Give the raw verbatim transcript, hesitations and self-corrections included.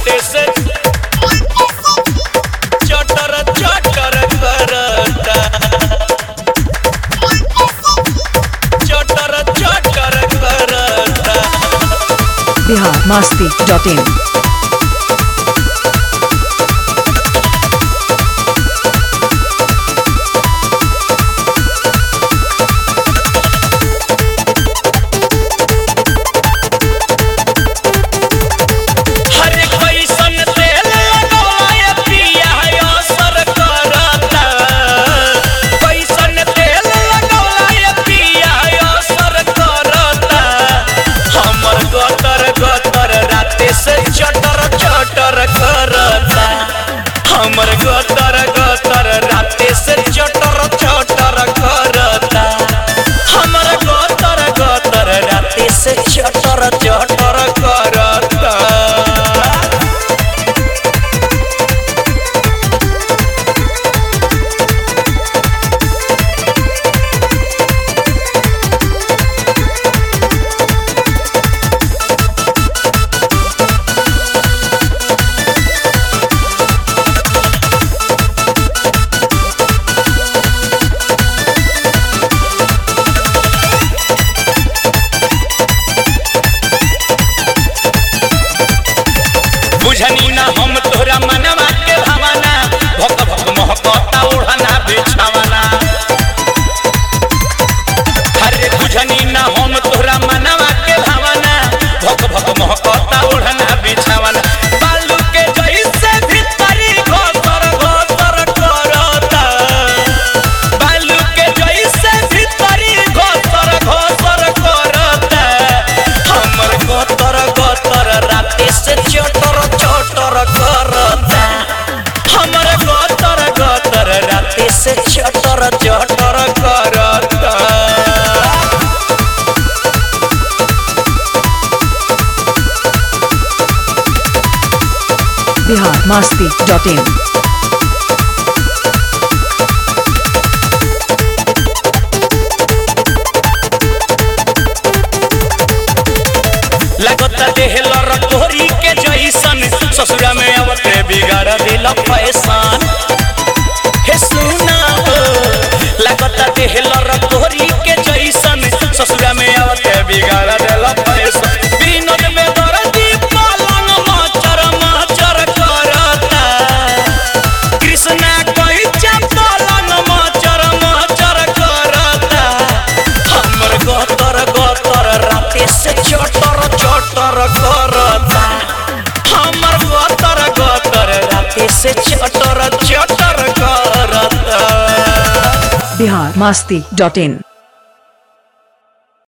राते से चटर चटर करता चटर चटर करता। Bihar Masti dot in. हमर गतर गतर राते से चटर चटर करता हमर गतर गतर राते से चटर चटर करता। बुझनी ना हम तोहरा मनवा के भावना भक भक महकता ओढ़ना बिछावना। अरे बुझनी ना हम तोहरा मनवा के भावना भक भक महकता ओढ़ना बिछावना। बालू के जैसे भीतरी घोसर घोसर करता बालू के जैसे भीतरी घोसर घोसर करता हमर गोतर गोतर राते से चटर चटर करता हमर गोतर गोतर राते से चटर चटर करता। Bihar Masti dot in. लगता देहलर तोहरी के जैसन ससुरा में अवते बिगाड़ दिल फैशन। हे सुना हो लगता देहलर तोहरी के जैसन ससुरा में अवते बिगाड़ दिल फैशन। विनोद में दर्दी पलंग मचर मचर करता कृष्णा कैचा पलंग मचर मचर करता हमर गोतर गोतर राते से चटर चटर करता हमर गोतर गोतर राते से चटर चटर करता। बिहार मस्ती डॉट इन।